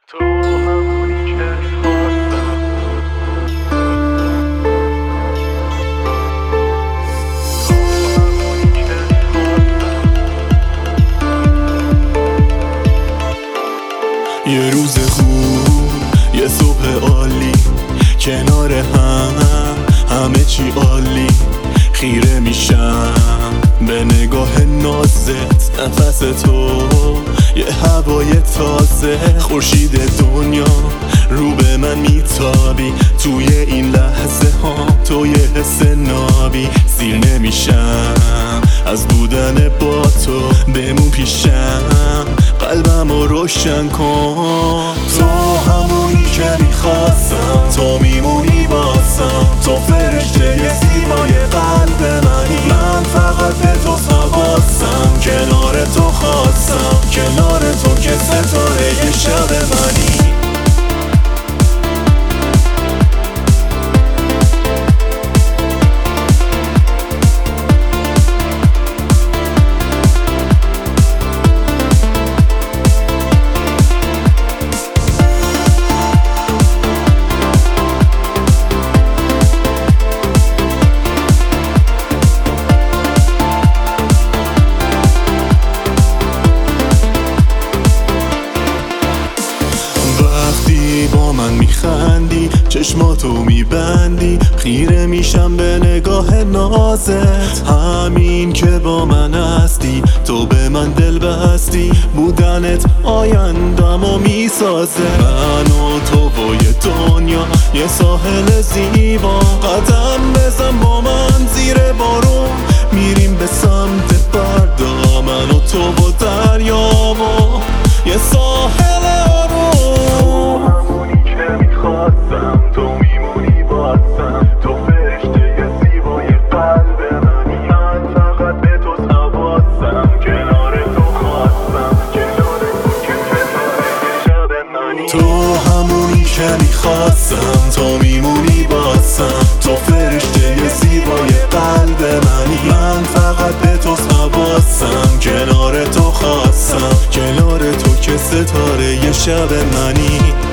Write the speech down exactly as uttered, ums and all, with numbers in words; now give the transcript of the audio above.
تو همونی که خواستم، تو همونی که خواستم. یه روز خوب، یه صبح عالی، کنار هم همه چی عالی. خیره میشم به نگاه نازت، نفس تو یه هوای تازه. خورشید دنیا رو به من میتابی، توی این لحظه ها تو یه حس نابی. سیر نمیشم از بودن با تو، بمون پیشم قلبم رو روشن کن. تو همونی که میخواستم، تو میمونی باسم، تو فرشته زیبای قلب منی. من فقط به تو حواسم، کنار تو خواستم، کنار تو که ستاره یه شب منی. با من میخندی، چشماتو میبندی، خیره میشم به نگاه نازت. همین که با من هستی، تو به من دل بستی، بودنت آیندمو میسازه. من و تو و یه دنیا، یه ساحل زیبا. قدم بزن با من زیر بارون، میریم به سمت فردا. من و تو و دریا و یه ساحل آروم. تو میمونی باسم، تو فرشته زیبای قلب منی. من فقط به تو حواسم، کنار تو خواستم، کنار تو که ستاره شب منی. تو همونی که میخواستم، تو میمونی باسم، تو فرشته زیبای قلب منی. من فقط به تو حواسم، کنار تو خواستم، کنار تو که ستاره شب منی.